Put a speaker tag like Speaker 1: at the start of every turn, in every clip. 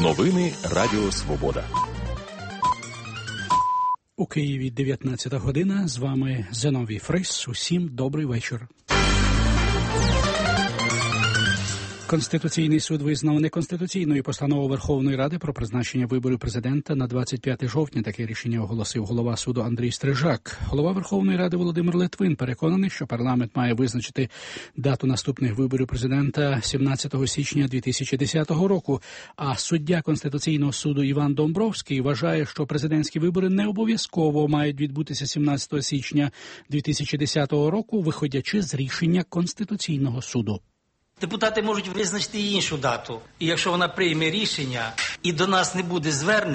Speaker 1: Новини Радіо Свобода.
Speaker 2: У Києві 19 година. З вами Зиновій Фрис. Усім добрий вечір. Конституційний суд визнав неконституційною постанову Верховної Ради про призначення виборів президента на 25 жовтня. Таке рішення оголосив голова суду Андрій Стрижак. Голова Верховної Ради Володимир Литвин переконаний, що парламент має визначити дату наступних виборів президента 17 січня 2010 року. А суддя Конституційного суду Іван Домбровський вважає, що президентські вибори не обов'язково мають відбутися 17 січня 2010 року, виходячи з рішення Конституційного суду.
Speaker 3: Депутати можуть визначити іншу дату. І якщо вона прийме рішення, і до нас не буде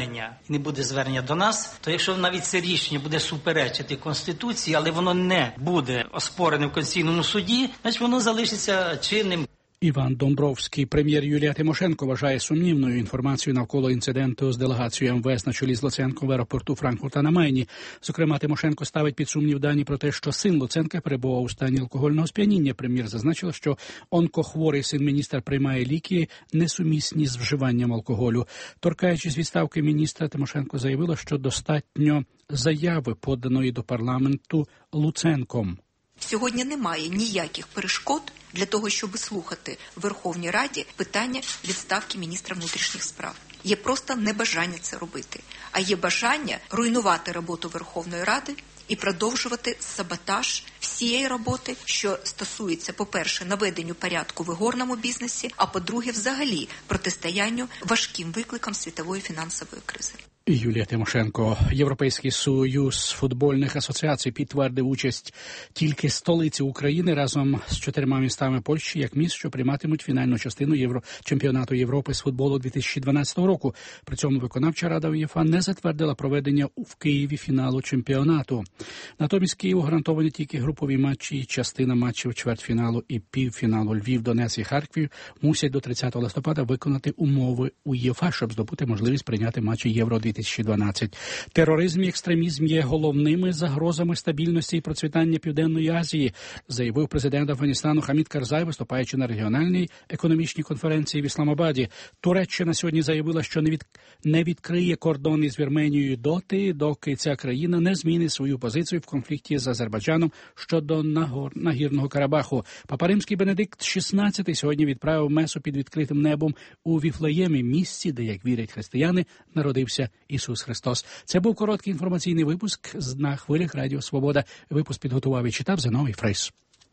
Speaker 3: звернення до нас, то якщо навіть це рішення буде суперечити Конституції, але воно не буде оспорене в Конституційному суді, значить воно залишиться чинним.
Speaker 2: Іван Домбровський. Прем'єр Юлія Тимошенко вважає сумнівною інформацію навколо інциденту з делегацією МВС на чолі з Луценком в аеропорту Франкфурта на Майні. Зокрема, Тимошенко ставить під сумнів дані про те, що син Луценка перебував у стані алкогольного сп'яніння. Прем'єр зазначила, що онкохворий син міністра приймає ліки, несумісні з вживанням алкоголю. Торкаючись відставки міністра, Тимошенко заявила, що достатньо заяви, поданої до парламенту Луценком.
Speaker 4: Сьогодні немає ніяких перешкод для того, щоб слухати в Верховній Раді питання відставки міністра внутрішніх справ. Є просто небажання це робити, а є бажання руйнувати роботу Верховної Ради і продовжувати саботаж всієї роботи, що стосується, по-перше, наведенню порядку в ігорному бізнесі, а по-друге, взагалі протистоянню важким викликам світової фінансової кризи.
Speaker 2: Юлія Тимошенко. Європейський союз футбольних асоціацій підтвердив участь тільки столиці України разом з 4 містами Польщі як міст, що прийматимуть фінальну частину чемпіонату Європи з футболу 2012 року. При цьому виконавча рада УЄФА не затвердила проведення в Києві фіналу чемпіонату. Натомість Києву гарантовані тільки групові матчі і частина матчів чвертьфіналу і півфіналу. Львів, Донецьк і Харків мусять до 30 листопада виконати умови УЄФА, щоб здобути можливість прийняти матчі Євро 2012. Тероризм і екстремізм є головними загрозами стабільності і процвітання Південної Азії, заявив президент Афганістану Хамід Карзай, виступаючи на регіональній економічній конференції в Ісламабаді. Туреччина сьогодні заявила, що не відкриє кордони з Вірменією доки ця країна не змінить свою позицію в конфлікті з Азербайджаном щодо Нагірного Карабаху. Папа Римський Бенедикт XVI сьогодні відправив месу під відкритим небом у Віфлеємі, місці, де, як вірять християни, народився Ісус Христос. Це був короткий інформаційний випуск на хвилях Радіо Свобода. Випуск підготував і читав Зиновій Фрис.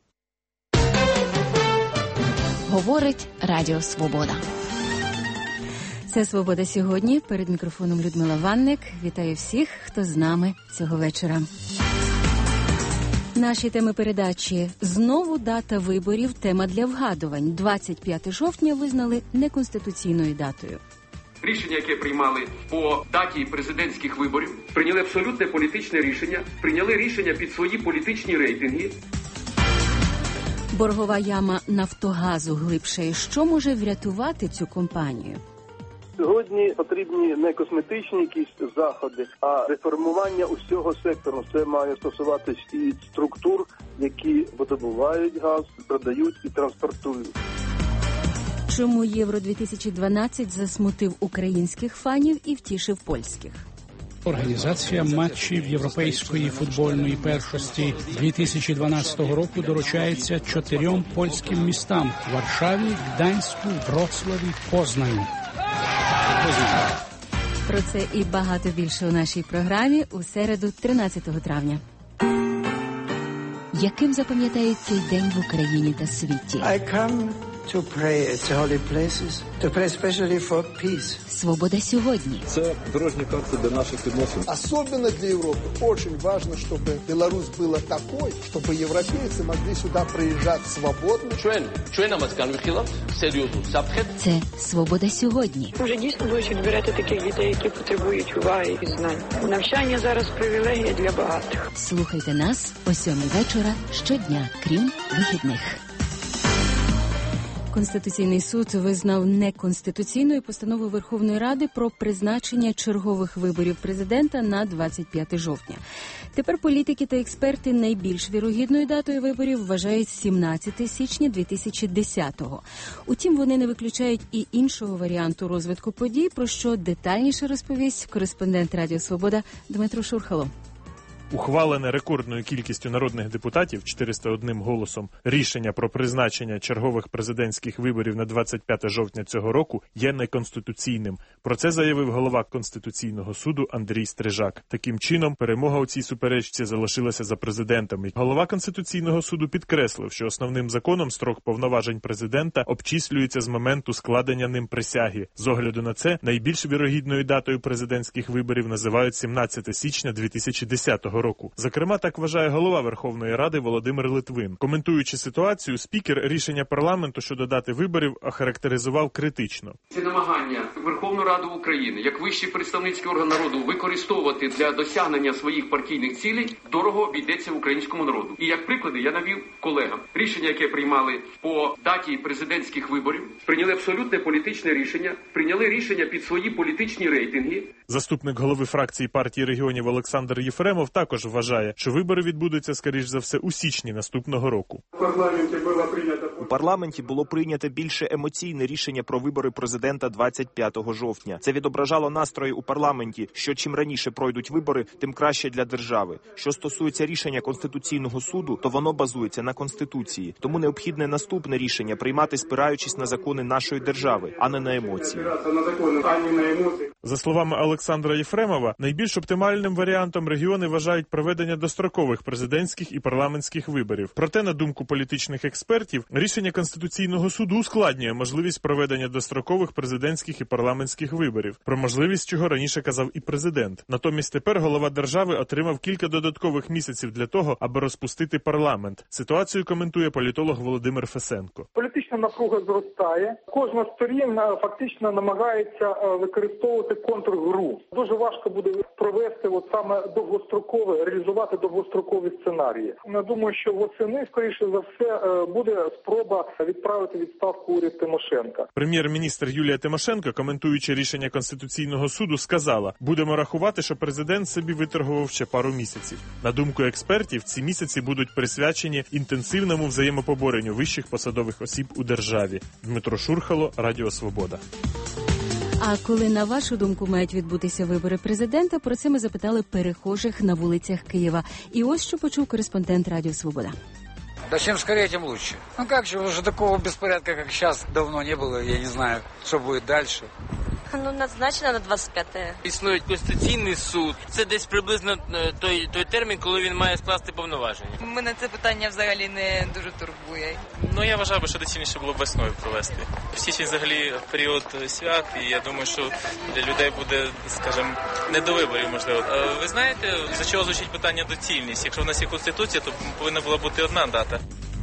Speaker 5: Говорить Радіо Свобода. Це «Свобода сьогодні». Перед мікрофоном Людмила Ванник. Вітаю всіх, хто з нами цього вечора. Наші теми передачі. Знову дата виборів. Тема для вгадувань. 25 жовтня визнали неконституційною датою.
Speaker 6: Рішення, яке приймали по даті президентських виборів, прийняли абсолютне політичне рішення, прийняли рішення під свої політичні рейтинги.
Speaker 5: Боргова яма «Нафтогазу» глибшає. Що може врятувати цю компанію?
Speaker 7: Сьогодні потрібні не косметичні якісь заходи, а реформування усього сектору. Це має стосуватись і структур, які видобувають газ, продають і транспортують.
Speaker 5: Чому Євро-2012 засмутив українських фанів і втішив польських?
Speaker 2: Організація матчів Європейської футбольної першості 2012 року доручається 4 польським містам – Варшаві, Гданську, Вроцлаві, Познані.
Speaker 5: Про це і багато більше у нашій програмі у середу 13 травня. Яким запам'ятають цей день в Україні та світі?
Speaker 8: To pray at holy places, to pray especially for peace.
Speaker 5: Свобода сьогодні.
Speaker 9: Це дорожня карта для наших відносин.
Speaker 10: Особенно для Европы очень важно, чтобы Беларусь была такой, чтобы европейцы могли сюда приезжать свободно.
Speaker 5: Це свобода сьогодні.
Speaker 11: Може, дійсно будуть відбирати таких дітей, які потребують уваги і знань. Навчання зараз привілегія для багатих.
Speaker 5: Слухайте нас о 7 вечора щодня, крім вихідних. Конституційний суд визнав неконституційною постанову Верховної Ради про призначення чергових виборів президента на 25 жовтня. Тепер політики та експерти найбільш вірогідною датою виборів вважають 17 січня 2010-го. Утім, вони не виключають і іншого варіанту розвитку подій, про що детальніше розповість кореспондент Радіо Свобода Дмитро Шурхало.
Speaker 12: Ухвалене рекордною кількістю народних депутатів 401 голосом рішення про призначення чергових президентських виборів на 25 жовтня цього року є неконституційним. Про це заявив голова Конституційного суду Андрій Стрижак. Таким чином, перемога у цій суперечці залишилася за президентом. Голова Конституційного суду підкреслив, що основним законом строк повноважень президента обчислюється з моменту складення ним присяги. З огляду на це, найбільш вірогідною датою президентських виборів називають 17 січня 2010 року. Зокрема, так вважає голова Верховної Ради Володимир Литвин. Коментуючи ситуацію, спікер рішення парламенту щодо дати виборів охарактеризував критично.
Speaker 6: Це намагання Верховну Раду України, як вищий представницький орган народу, використовувати для досягнення своїх партійних цілей, дорого обійдеться українському народу. І як приклади я навів колегам. Рішення, яке приймали по даті президентських виборів, прийняли абсолютне політичне рішення, прийняли рішення під свої політичні рейтинги.
Speaker 12: Заступник голови фракції партії регіонів Олександр Єфремов також вважає, що вибори відбудуться, скоріш за все, у січні наступного року.
Speaker 13: У парламенті було прийнято більше емоційне рішення про вибори президента 25 жовтня. Це відображало настрої у парламенті, що чим раніше пройдуть вибори, тим краще для держави. Що стосується рішення Конституційного суду, то воно базується на Конституції. Тому необхідне наступне рішення приймати, спираючись на закони нашої держави, а не на емоції.
Speaker 12: За словами Олександра Єфремова, найбільш оптимальним варіантом регіони вважають проведення дострокових президентських і парламентських виборів. Проте, на думку політичних експертів, рішення Конституційного суду ускладнює можливість проведення дострокових президентських і парламентських виборів, про можливість чого раніше казав і президент. Натомість тепер голова держави отримав кілька додаткових місяців для того, аби розпустити парламент. Ситуацію коментує політолог Володимир Фесенко.
Speaker 14: Політична напруга зростає. Кожна з сторін фактично намагається використовувати контргру. Дуже важко буде провести саме довгострокове, реалізувати довгострокові сценарії. Я думаю, що восени, скоріше за все, буде спроба відправити відставку уряд Тимошенка.
Speaker 12: Прем'єр-міністр Юлія Тимошенко, коментуючи рішення Конституційного суду, сказала: "Будемо рахувати, що президент собі виторгував ще пару місяців". На думку експертів, ці місяці будуть присвячені інтенсивному взаємопоборенню вищих посадових осіб у державі. Дмитро Шурхало, Радіо Свобода.
Speaker 5: А коли, на вашу думку, мають відбутися вибори президента, про це ми запитали перехожих на вулицях Києва. І ось що почув кореспондент Радіо Свобода.
Speaker 15: Да чем скорее, тем лучше. Ну как же, уже такого беспорядка, как сейчас, давно не было. Я не знаю, что будет дальше.
Speaker 16: Ну, назначено на 25-те.
Speaker 17: Існує Конституційний суд. Це десь приблизно той термін, коли він має скласти повноваження.
Speaker 16: Мене це питання взагалі не дуже турбує.
Speaker 18: Ну, я вважаю, що доцільніше було весною провести. Січень взагалі період свят, і я думаю, що для людей буде, скажімо, не до виборів, можливо. Ви знаєте, за чого звучить питання доцільність? Якщо в нас є Конституція, то повинна була бути одна дата.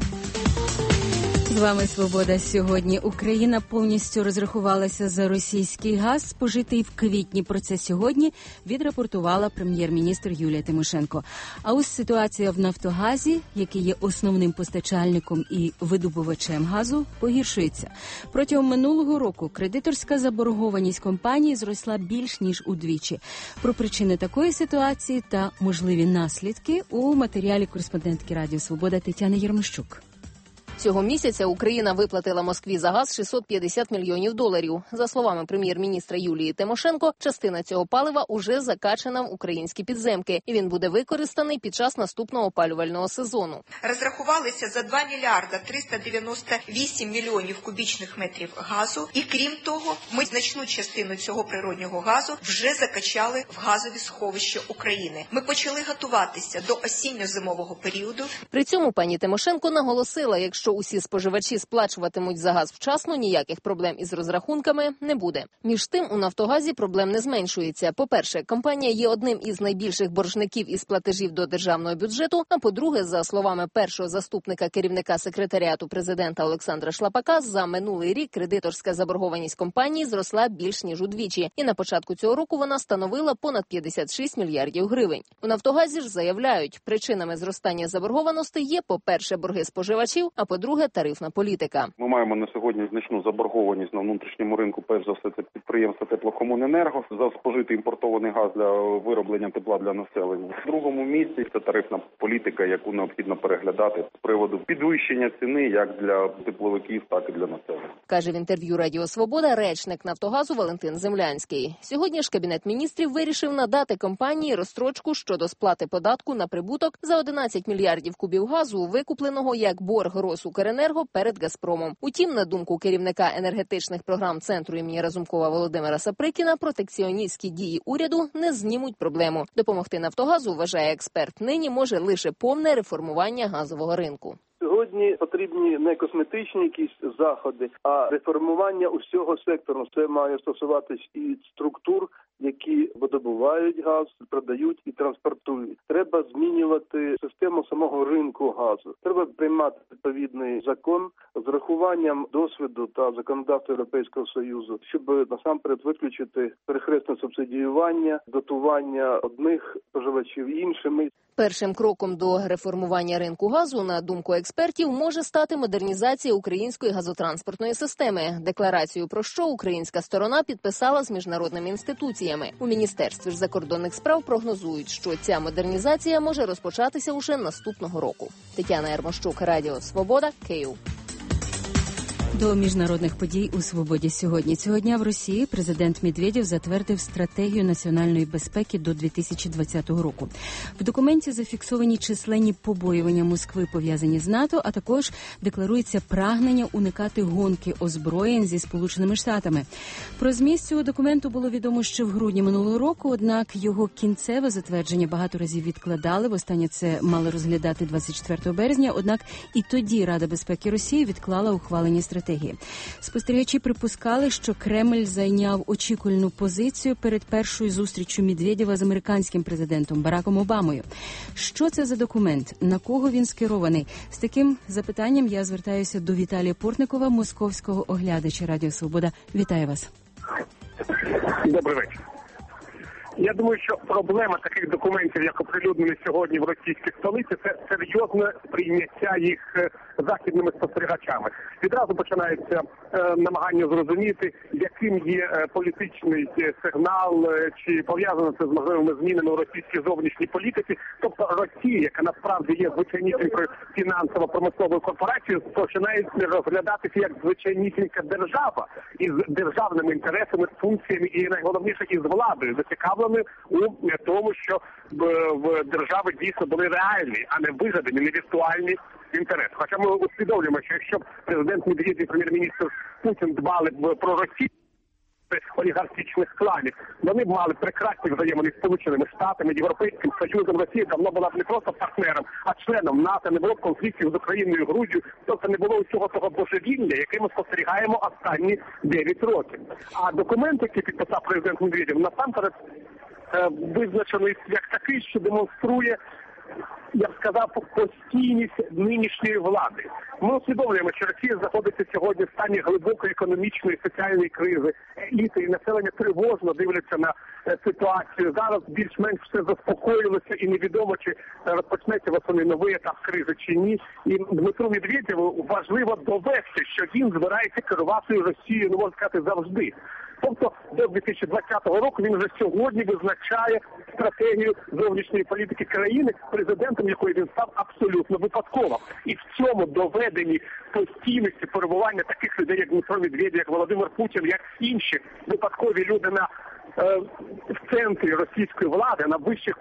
Speaker 5: З вами «Свобода» сьогодні. Україна повністю розрахувалася за російський газ, спожитий в квітні. Про це сьогодні відрапортувала прем'єр-міністр Юлія Тимошенко. А ось ситуація в «Нафтогазі», який є основним постачальником і видобувачем газу, погіршується. Протягом минулого року кредиторська заборгованість компанії зросла більш ніж удвічі. Про причини такої ситуації та можливі наслідки у матеріалі кореспондентки Радіо Свобода Тетяни Єрмощук.
Speaker 19: Цього місяця Україна виплатила Москві за газ $650 мільйонів. За словами прем'єр-міністра Юлії Тимошенко, частина цього палива уже закачана в українські підземки, і він буде використаний під час наступного опалювального сезону.
Speaker 4: Розрахувалися за 2 мільярда 398 мільйонів кубічних метрів газу, і крім того, ми значну частину цього природнього газу вже закачали в газові сховища України. Ми почали готуватися до осінньо-зимового періоду.
Speaker 19: При цьому пані Тимошенко наголосила, якщо усі споживачі сплачуватимуть за газ вчасно, ніяких проблем із розрахунками не буде. Між тим, у «Нафтогазі» проблем не зменшується. По-перше, компанія є одним із найбільших боржників із платежів до державного бюджету, а по-друге, за словами першого заступника керівника секретаріату президента Олександра Шлапака, за минулий рік кредиторська заборгованість компанії зросла більш ніж удвічі. І на початку цього року вона становила понад 56 мільярдів гривень. У «Нафтогазі» ж заявляють, причинами зростання заборгованості є, по-перше, борги споживачів, а по-друге, тарифна політика.
Speaker 20: Ми маємо на сьогодні значну заборгованість на внутрішньому ринку, перш за все, це підприємство Теплокомуненерго за спожитий імпортований газ для вироблення тепла для населення. В другому місці це тарифна політика, яку необхідно переглядати з приводу підвищення ціни як для тепловиків, так і для населення.
Speaker 19: Каже в інтерв'ю Радіо Свобода речник Нафтогазу Валентин Землянський. Сьогодні ж Кабінет міністрів вирішив надати компанії розстрочку щодо сплати податку на прибуток за 11 мільярдів кубів газу, викупленого як борг Росукренерго перед Газпромом. Утім, на думку керівника енергетичних програм Центру імені Разумкова Володимира Саприкіна, протекціоністські дії уряду не знімуть проблему. Допомогти Нафтогазу, вважає експерт, нині може лише повне реформування газового ринку.
Speaker 7: Сьогодні потрібні не косметичні якісь заходи, а реформування усього сектору. Це має стосуватись і структур, які видобувають газ, продають і транспортують. Треба змінювати систему самого ринку газу. Треба приймати відповідний закон з врахуванням досвіду та законодавства Європейського Союзу, щоб насамперед виключити перехресне субсидіювання, дотування одних споживачів іншими.
Speaker 19: Першим кроком до реформування ринку газу, на думку експертів, може стати модернізація української газотранспортної системи. Декларацію про що українська сторона підписала з міжнародними інституціями. У Міністерстві ж закордонних справ прогнозують, що ця модернізація може розпочатися уже наступного року. Тетяна Ермощук, Радіо Свобода, Київ.
Speaker 5: До міжнародних подій у «Свободі» сьогодні. Цього дня в Росії президент Медведєв затвердив стратегію національної безпеки до 2020 року. В документі зафіксовані численні побоювання Москви, пов'язані з НАТО, а також декларується прагнення уникати гонки озброєнь зі Сполученими Штатами. Про зміст цього документу було відомо ще в грудні минулого року, однак його кінцеве затвердження багато разів відкладали. Востаннє це мали розглядати 24 березня, однак і тоді Рада безпеки Росії відклала ухвалення стратегії. Спостерігачі припускали, що Кремль зайняв очікувальну позицію перед першою зустрічю Медведєва з американським президентом Бараком Обамою. Що це за документ? На кого він скерований? З таким запитанням я звертаюся до Віталія Портникова, московського оглядача Радіо Свобода. Вітаю вас.
Speaker 21: Добрий вечір. Я думаю, що проблема таких документів, як оприлюднені сьогодні в російській столиці, це серйозне сприйняття їх західними спостерігачами. Відразу починається намагання зрозуміти, яким є політичний сигнал, чи пов'язано це з можливими змінами у російській зовнішній політиці. Тобто Росія, яка насправді є звичайнісінькою фінансово-промисловою корпорацією, починає розглядатися як звичайнісінька держава із державними інтересами, функціями і, найголовніше, із владою, зацікавленою у тому, що в держави дійсно були реальні, а не вигадані, не віртуальні інтереси. Хоча ми усвідомлюємо, що якщо президент Медведєв і прем'єр-міністр Путін дбали про Росію, олігархічних кланів, вони б мали прекрасні взаємини з Сполученими Штатами, Європейським Союзом. Росія давно була б не просто партнером, а членом НАТО, не було б конфліктів з Україною і Грузією, тобто не було усього того божевілля, яке ми спостерігаємо останні 9 років. А документ, який підписав президент Медведєв, насамперед визначений як такий, що демонструє, я б сказав, постійність нинішньої влади. Ми усвідомлюємо, що Росія знаходиться сьогодні в стані глибокої економічної і соціальної кризи. Еліти і населення тривожно дивляться на ситуацію. Зараз більш-менш все заспокоїлося і невідомо, чи розпочнеться восени новий етап кризи чи ні. І Дмитру Медведєву важливо довести, що він збирається керувати Росією, ну, можна сказати, завжди. Тобто до 2020 року він вже сьогодні визначає стратегію зовнішньої політики країни, президентом якої він став абсолютно випадково. І в цьому доведенні постійності перебування таких людей, як Дмитро Медведєв, як Володимир Путін, як інші випадкові люди в центрі російської влади, на вищих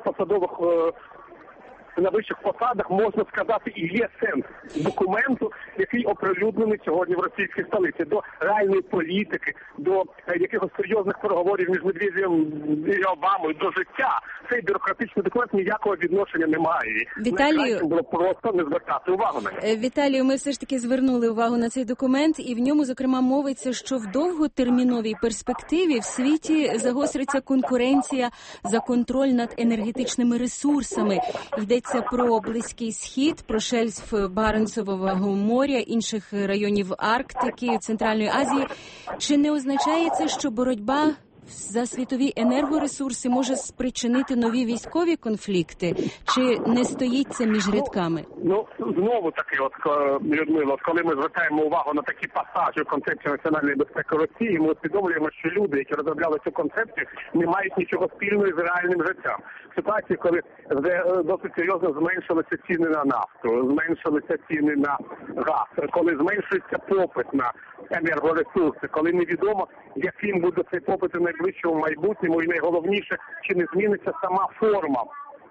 Speaker 21: посадах, можна сказати, і є сенс документу, який оприлюднений сьогодні в російській столиці. До реальної політики, до якихось серйозних переговорів між Медведєвим і Обамою, до життя. Цей бюрократичний документ ніякого відношення не має. Найкраще було просто не звертати увагу на нього.
Speaker 5: Віталію, ми все ж таки звернули увагу на цей документ, і в ньому, зокрема, мовиться, що в довготерміновій перспективі в світі загостриться конкуренція за контроль над енергетичними ресурсами. Йдеться про Близький Схід, про шельф Баренцевого моря, інших районів Арктики, Центральної Азії. Чи не означає це, що боротьба за світові енергоресурси може спричинити нові військові конфлікти? Чи не стоїть це між рядками?
Speaker 21: Ну, знову таки, Людмило, коли ми звертаємо увагу на такі пасажі в концепції національної безпеки Росії, ми усвідомлюємо, що люди, які розробляли цю концепцію, не мають нічого спільного з реальним життям. В ситуації, коли досить серйозно зменшилися ціни на нафту, зменшилися ціни на газ, коли зменшується попит на енергоресурси, коли невідомо, яким буде цей попит у найближчому майбутньому, і найголовніше, чи не зміниться сама форма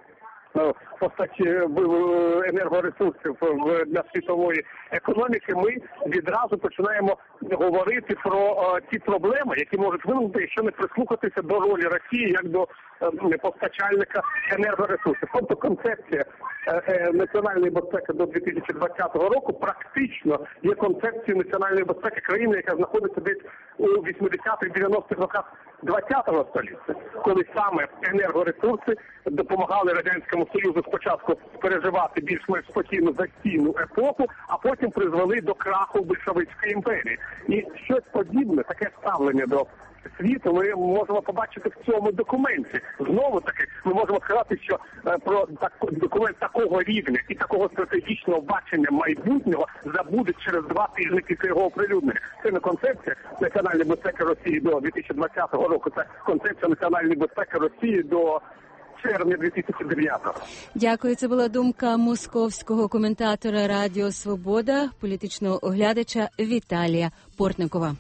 Speaker 21: енергоресурсів для світової економіки, ми відразу починаємо говорити про ті проблеми, які можуть виникнути, якщо не прислухатися до ролі Росії як до постачальника енергоресурсів. Тобто концепція національної безпеки до 2020 року практично є концепцією національної безпеки країни, яка знаходиться десь у 80-х-90-х роках ХХ століття, коли саме енергоресурси допомагали Радянському Союзу спочатку переживати більш-менш спокійну застійну епоху, а потім призвели до краху Большевицької імперії. І щось подібне, таке ставлення до світу ми можемо побачити в цьому документі. Знову таки, ми можемо сказати, що про документ такого рівня і такого стратегічного бачення майбутнього забудуть через 2 тижні після його оприлюднення. Це не концепція національної безпеки Росії до 2020 року, це концепція національної безпеки Росії до червня 2009-го.
Speaker 5: Дякую. Це була думка московського коментатора Радіо Свобода, політичного оглядача Віталія Портникова.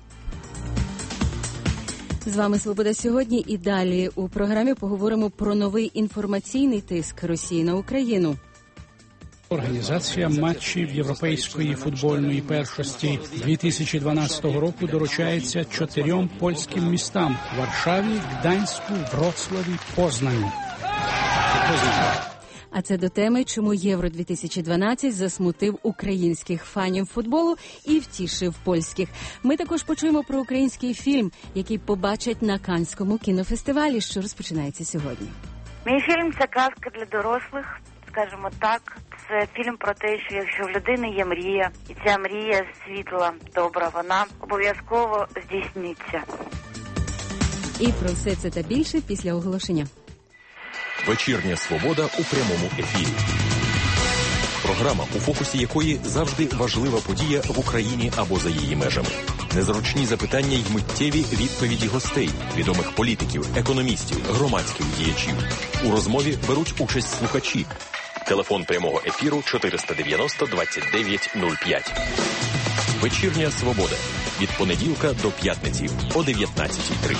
Speaker 5: З вами «Свобода сьогодні» і далі у програмі поговоримо про новий інформаційний тиск Росії на Україну.
Speaker 2: Організація матчів Європейської футбольної першості 2012 року доручається 4 польським містам – Варшаві, Гданську, Вроцлаві, Познані.
Speaker 5: А це до теми, чому Євро-2012 засмутив українських фанів футболу і втішив польських. Ми також почуємо про український фільм, який побачать на Каннському кінофестивалі, що розпочинається сьогодні.
Speaker 1: Мій фільм – це казка для дорослих, скажімо так. Це фільм про те, що якщо в людини є мрія, і ця мрія світла, добра, вона обов'язково здійсниться.
Speaker 5: І про все це та більше після оголошення.
Speaker 22: Вечірня «Свобода» у прямому ефірі. Програма, у фокусі якої завжди важлива подія в Україні або за її межами. Незручні запитання й миттєві відповіді гостей, відомих політиків, економістів, громадських діячів. У розмові беруть участь слухачі. Телефон прямого ефіру 490 29 05. Вечірня «Свобода». Від понеділка до п'ятниці о 19:30.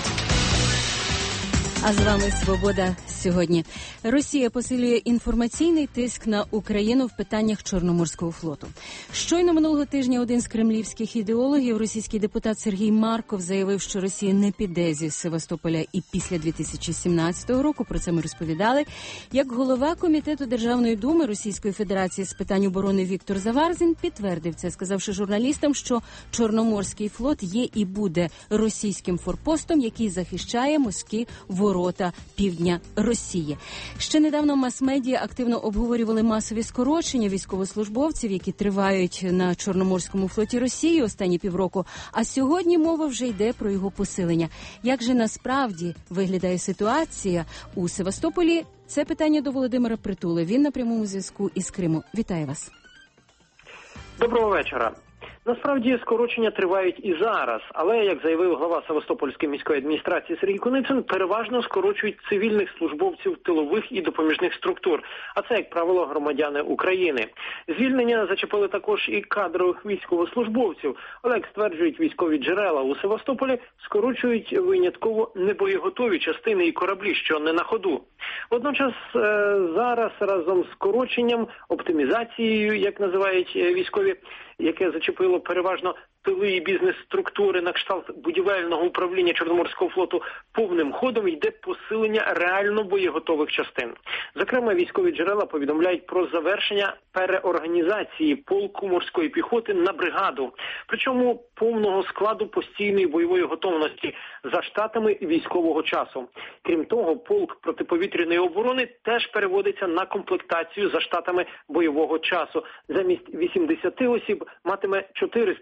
Speaker 5: А з вами «Свобода сьогодні». Росія посилює інформаційний тиск на Україну в питаннях Чорноморського флоту. Щойно минулого тижня один з кремлівських ідеологів, російський депутат Сергій Марков, заявив, що Росія не піде зі Севастополя і після 2017 року. Про це ми розповідали. Як голова Комітету Державної думи Російської Федерації з питань оборони Віктор Заварзін підтвердив це, сказавши журналістам, що Чорноморський флот є і буде російським форпостом, який захищає морські ворота півдня Росії. Ще недавно мас-медіа активно обговорювали масові скорочення військовослужбовців, які тривають на Чорноморському флоті Росії останні півроку. А сьогодні мова вже йде про його посилення. Як же насправді виглядає ситуація у Севастополі? Це питання до Володимира Притули. Він на прямому зв'язку із Криму. Вітаю вас.
Speaker 23: Доброго вечора. Насправді скорочення тривають і зараз, але, як заявив глава Севастопольської міської адміністрації Сергій Куницин, переважно скорочують цивільних службовців тилових і допоміжних структур, а це, як правило, громадяни України. Звільнення зачепили також і кадрових військовослужбовців, але, як стверджують військові джерела, у Севастополі скорочують винятково небоєготові частини і кораблі, що не на ходу. Водночас зараз разом з скороченням, оптимізацією, як називають військові, яке зачепило переважно тили і бізнес-структури на кшталт будівельного управління Чорноморського флоту, повним ходом йде посилення реально боєготових частин. Зокрема, військові джерела повідомляють про завершення переорганізації полку морської піхоти на бригаду, причому повного складу постійної бойової готовності за штатами військового часу. Крім того, полк протиповітряної оборони теж переводиться на комплектацію за штатами бойового часу. Замість 80 осіб матиме 400 військовослужбовців.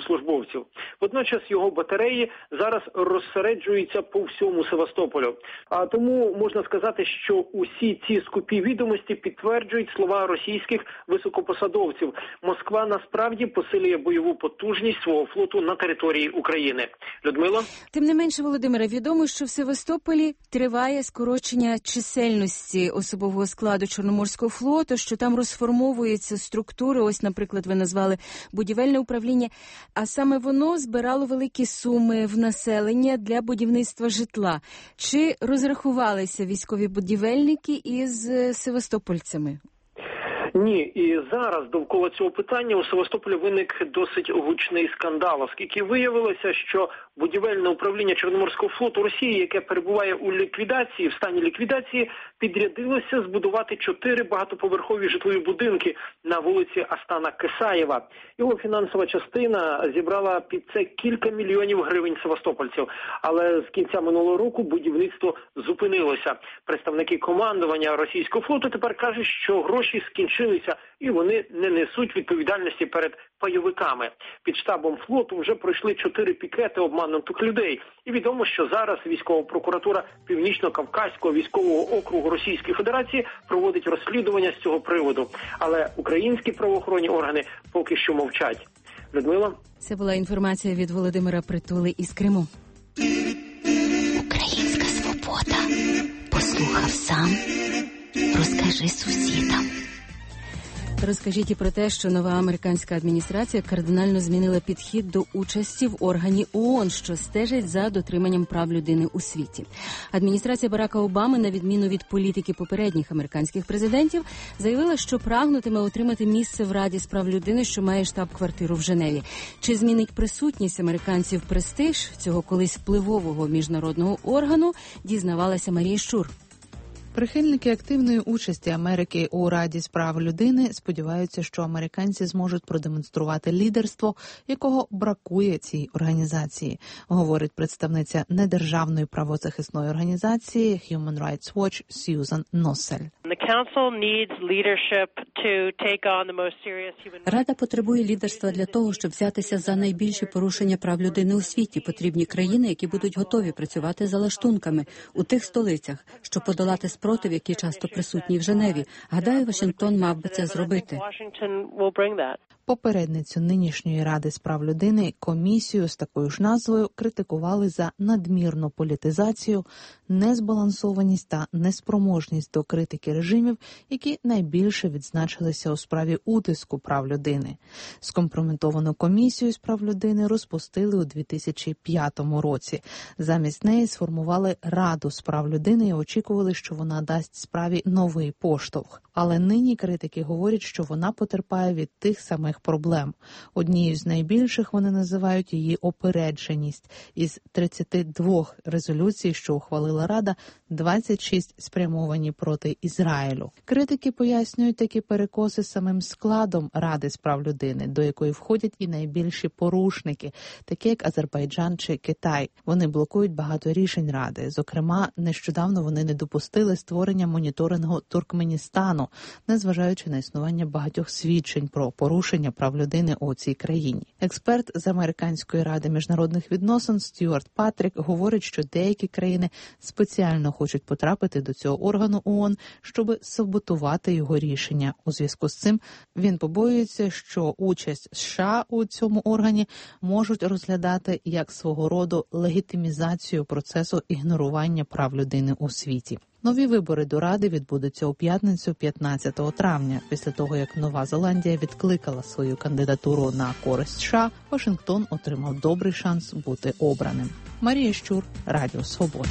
Speaker 23: військовослужбовців. Водночас його батареї зараз розсереджуються по всьому Севастополю. А тому можна сказати, що усі ці скупі відомості підтверджують слова російських високопосадовців. Москва насправді посилює бойову потужність свого флоту на території України. Людмила?
Speaker 5: Тим не менше, Володимире, відомо, що в Севастополі триває скорочення чисельності особового складу Чорноморського флоту, що там розформовуються структури, ось, наприклад, ви назвали будівельне управління, а саме воно збирало великі суми в населення для будівництва житла. Чи розрахувалися військові будівельники із севастопольцями?
Speaker 23: Ні, і зараз довкола цього питання у Севастополі виник досить гучний скандал, оскільки виявилося, що будівельне управління Чорноморського флоту Росії, яке перебуває у ліквідації, в стані ліквідації, підрядилося збудувати 4 багатоповерхові житлові будинки на вулиці Астана Кисаєва. Його фінансова частина зібрала під це кілька мільйонів гривень севастопольців. Але з кінця минулого року будівництво зупинилося. Представники командування російського флоту тепер кажуть, що гроші скінчилися і вони не несуть відповідальності перед пайовиками. Під штабом флоту вже пройшли 4 пікети обманутих людей. І відомо, що зараз військова прокуратура Північно-Кавказького військового округу Російської Федерації проводить розслідування з цього приводу. Але українські правоохоронні органи поки що мовчать. Людмила?
Speaker 5: Це була інформація від Володимира Притули із Криму.
Speaker 3: Українська свобода. Послухав сам. Розкажи сусідам.
Speaker 5: Розкажіть і про те, що нова американська адміністрація кардинально змінила підхід до участі в органі ООН, що стежить за дотриманням прав людини у світі. Адміністрація Барака Обами, на відміну від політики попередніх американських президентів, заявила, що прагнутиме отримати місце в Раді з прав людини, що має штаб-квартиру в Женеві. Чи змінить присутність американців престиж цього колись впливового міжнародного органу, дізнавалася Марія Щур.
Speaker 8: Прихильники активної участі Америки у Раді з прав людини сподіваються, що американці зможуть продемонструвати лідерство, якого бракує цій організації, говорить представниця недержавної правозахисної організації Human Rights Watch Сьюзан Носсель.
Speaker 9: Рада потребує лідерства для того, щоб взятися за найбільші порушення прав людини у світі. Потрібні країни, які будуть готові працювати за лаштунками у тих столицях, щоб подолати спротив, який часто присутній в Женеві. Гадаю, Вашингтон мав би це зробити.
Speaker 8: Попередницю нинішньої Ради з прав людини, комісію з такою ж назвою, критикували за надмірну політизацію, незбалансованість та неспроможність до критики режимів, які найбільше відзначилися у справі утиску прав людини. Скомпрометовану комісію з прав людини розпустили у 2005 році. Замість неї сформували Раду з прав людини і очікували, що вона дасть справі новий поштовх. Але нині критики говорять, що вона потерпає від тих самих проблем. Однією з найбільших вони називають її опередженість. Із 32 резолюцій, що ухвалила Рада, 26 спрямовані проти Ізраїлю. Критики пояснюють такі перекоси самим складом Ради з прав людини, до якої входять і найбільші порушники, такі як Азербайджан чи Китай. Вони блокують багато рішень Ради. Зокрема, нещодавно вони не допустили створення моніторингу Туркменістану, незважаючи на існування багатьох свідчень про порушення прав людини у цій країні. Експерт з Американської ради міжнародних відносин Стюарт Патрік говорить, що деякі країни спеціально хочуть потрапити до цього органу ООН, щоб саботувати його рішення. У зв'язку з цим він побоюється, що участь США у цьому органі можуть розглядати як свого роду легітимізацію процесу ігнорування прав людини у світі. Нові вибори до Ради відбудуться у п'ятницю 15 травня. Після того, як Нова Зеландія відкликала свою кандидатуру на користь США, Вашингтон отримав добрий шанс бути обраним. Марія Щур, Радіо Свобода.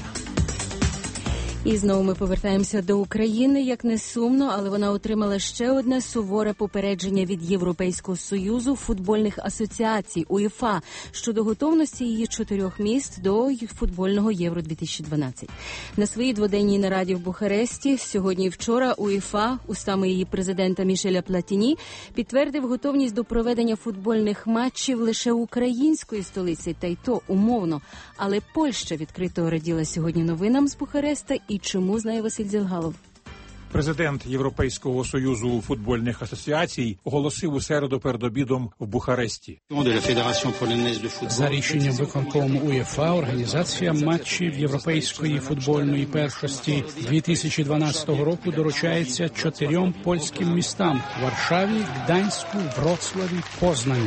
Speaker 5: І знову ми повертаємося до України. Як не сумно, але вона отримала ще одне суворе попередження від Європейського Союзу футбольних асоціацій УЄФА щодо готовності її 4 міст до футбольного Євро-2012. На своїй дводенній нараді в Бухаресті сьогодні і вчора УЄФА, устами її президента Мішеля Платіні, підтвердив готовність до проведення футбольних матчів лише української столиці, та й то умовно. Але Польща відкрито раділа сьогодні новинам з Бухареста. І чому, знає Василь Зілгалов.
Speaker 6: Президент Європейського союзу футбольних асоціацій оголосив у середу перед обідом в Бухаресті.
Speaker 2: За рішенням виконкому УЄФА організація матчів Європейської футбольної першості 2012 року доручається 4 польським містам – Варшаві, Гданську, Вроцлаві, Познані.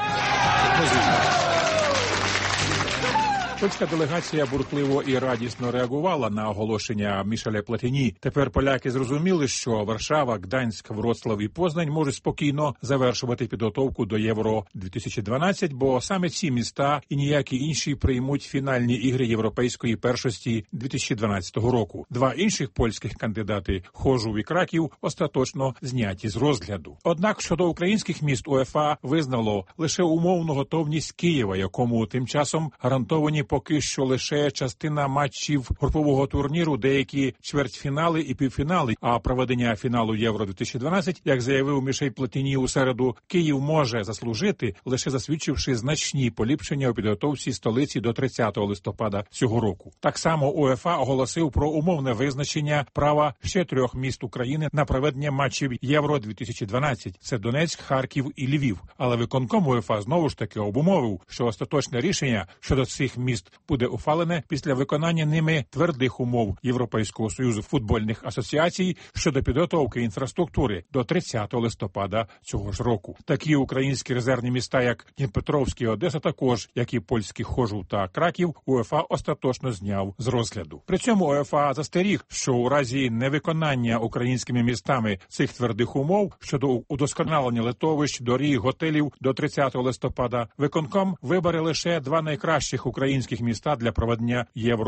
Speaker 6: Польська делегація бурхливо і радісно реагувала на оголошення Мішеля Платіні. Тепер поляки зрозуміли, що Варшава, Гданськ, Вроцлав і Познань можуть спокійно завершувати підготовку до Євро-2012, бо саме ці міста і ніякі інші приймуть фінальні ігри європейської першості 2012 року. 2 інших польських кандидати – Хожув і Краків – остаточно зняті з розгляду. Однак щодо українських міст УЄФА визнало лише умовну готовність Києва, якому тим часом гарантовані поки що лише частина матчів групового турніру, деякі чвертьфінали і півфінали, а проведення фіналу Євро-2012, як заявив Мішель Платіні у середу, Київ може заслужити, лише засвідчивши значні поліпшення у підготовці столиці до 30 листопада цього року. Так само УЄФА оголосив про умовне визначення права ще 3 міст України на проведення матчів Євро-2012. Це Донецьк, Харків і Львів. Але виконком УЄФА знову ж таки обумовив, що остаточне рішення щодо цих міст буде ухвалене після виконання ними твердих умов Європейського союзу футбольних асоціацій щодо підготовки інфраструктури до 30 листопада цього ж року. Такі українські резервні міста, як Дніпропетровськ і Одеса, також, як і польські Хожув та Краків, УЄФА остаточно зняв з розгляду. При цьому УЄФА застеріг, що у разі невиконання українськими містами цих твердих умов щодо удосконалення литовищ, доріг, готелів до 30 листопада, виконком вибере лише 2 найкращих українських міста для проведення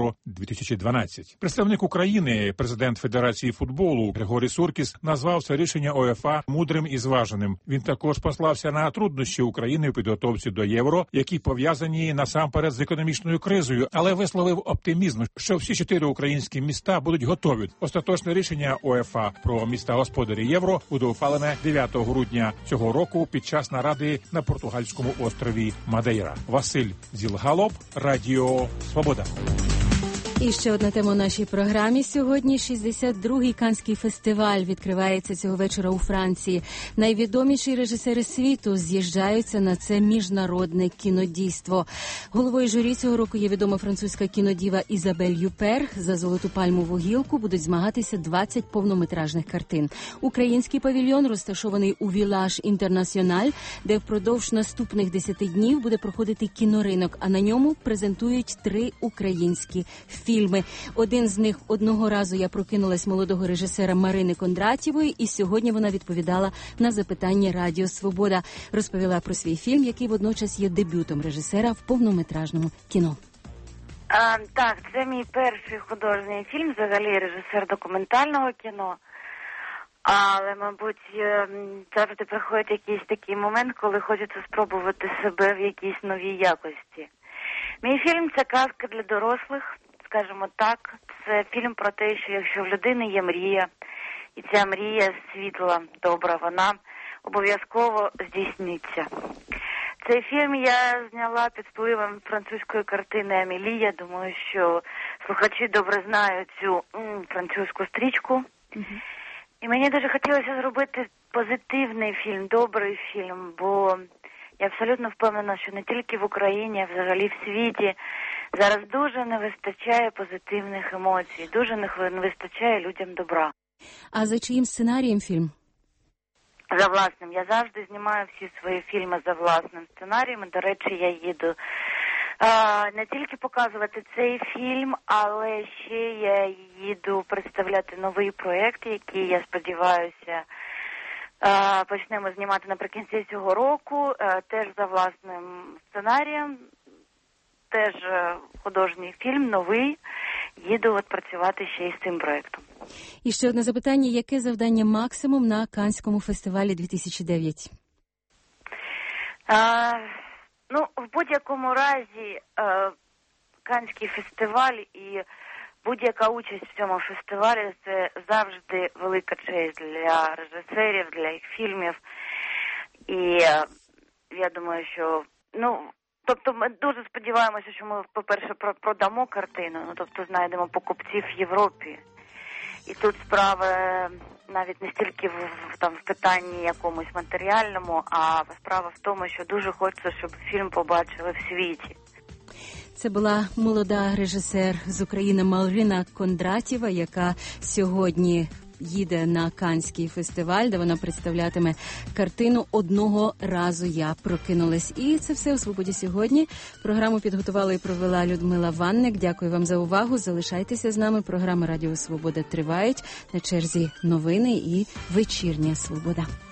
Speaker 6: Євро-2012. Представник України, президент Федерації футболу Григорій Суркіс, назвав це рішення УЄФА мудрим і зваженим. Він також послався на труднощі України у підготовці до Євро, які пов'язані насамперед з економічною кризою, але висловив оптимізм, що всі 4 українські міста будуть готові. Остаточне рішення УЄФА про міста-господарі Євро буде ухвалене 9 грудня цього року під час наради на португальському острові Мадейра. Василь Зілгалоп, Радіо Свобода.
Speaker 5: І ще одна тема у нашій програмі сьогодні. 62-й Каннський фестиваль відкривається цього вечора у Франції. Найвідоміші режисери світу з'їжджаються на це міжнародне кінодійство. Головою журі цього року є відома французька кінодіва Ізабель Юпер. За «Золоту пальмову гілку» будуть змагатися 20 повнометражних картин. Український павільйон розташований у Вілаж Інтернаціональ, де впродовж наступних 10 днів буде проходити кіноринок, а на ньому презентують 3 українські фільми. Один з них «Одного разу я прокинулась» молодого режисера Марини Кондратєвої, і сьогодні вона відповідала на запитання Радіо Свобода. Розповіла про свій фільм, який водночас є дебютом режисера в повнометражному кіно.
Speaker 1: Так, це мій перший художній фільм, взагалі режисер документального кіно. Але, мабуть, завжди приходить якийсь такий момент, коли хочеться спробувати себе в якійсь новій якості. Мій фільм – це казка для дорослих, скажімо так. Це фільм про те, що якщо в людини є мрія, і ця мрія світла, добра, вона обов'язково здійсниться. Цей фільм я зняла під впливом французької картини «Амелія». Думаю, що слухачі добре знають цю французьку стрічку. І мені дуже хотілося зробити позитивний фільм, добрий фільм, бо я абсолютно впевнена, що не тільки в Україні, а взагалі в світі зараз дуже не вистачає позитивних емоцій, дуже не вистачає людям добра.
Speaker 5: А за чиїм сценарієм фільм?
Speaker 1: За власним. Я завжди знімаю всі свої фільми за власним сценарієм. До речі, я їду не тільки показувати цей фільм, але ще я їду представляти новий проєкт, який, я сподіваюся, почнемо знімати наприкінці цього року, теж за власним сценарієм, теж художній фільм, новий. Їду працювати ще й з цим проєктом.
Speaker 5: І ще одне запитання. Яке завдання максимум на Каннському фестивалі 2009?
Speaker 1: В будь-якому разі Каннський фестиваль і будь-яка участь в цьому фестивалі – це завжди велика честь для режисерів, для їх фільмів. І я думаю, що, тобто ми дуже сподіваємося, що ми, по-перше, продамо картину, тобто знайдемо покупців в Європі. І тут справа навіть не стільки в питанні якомусь матеріальному, а справа в тому, що дуже хочеться, щоб фільм побачили в світі.
Speaker 5: Це була молода режисер з України Марина Кондратєва, яка сьогодні їде на Каннський фестиваль, де вона представлятиме картину «Одного разу я прокинулась». І це все у «Свободі сьогодні». Програму підготувала і провела Людмила Ванник. Дякую вам за увагу. Залишайтеся з нами. Програми «Радіо Свобода» тривають. На черзі новини і «Вечірня Свобода».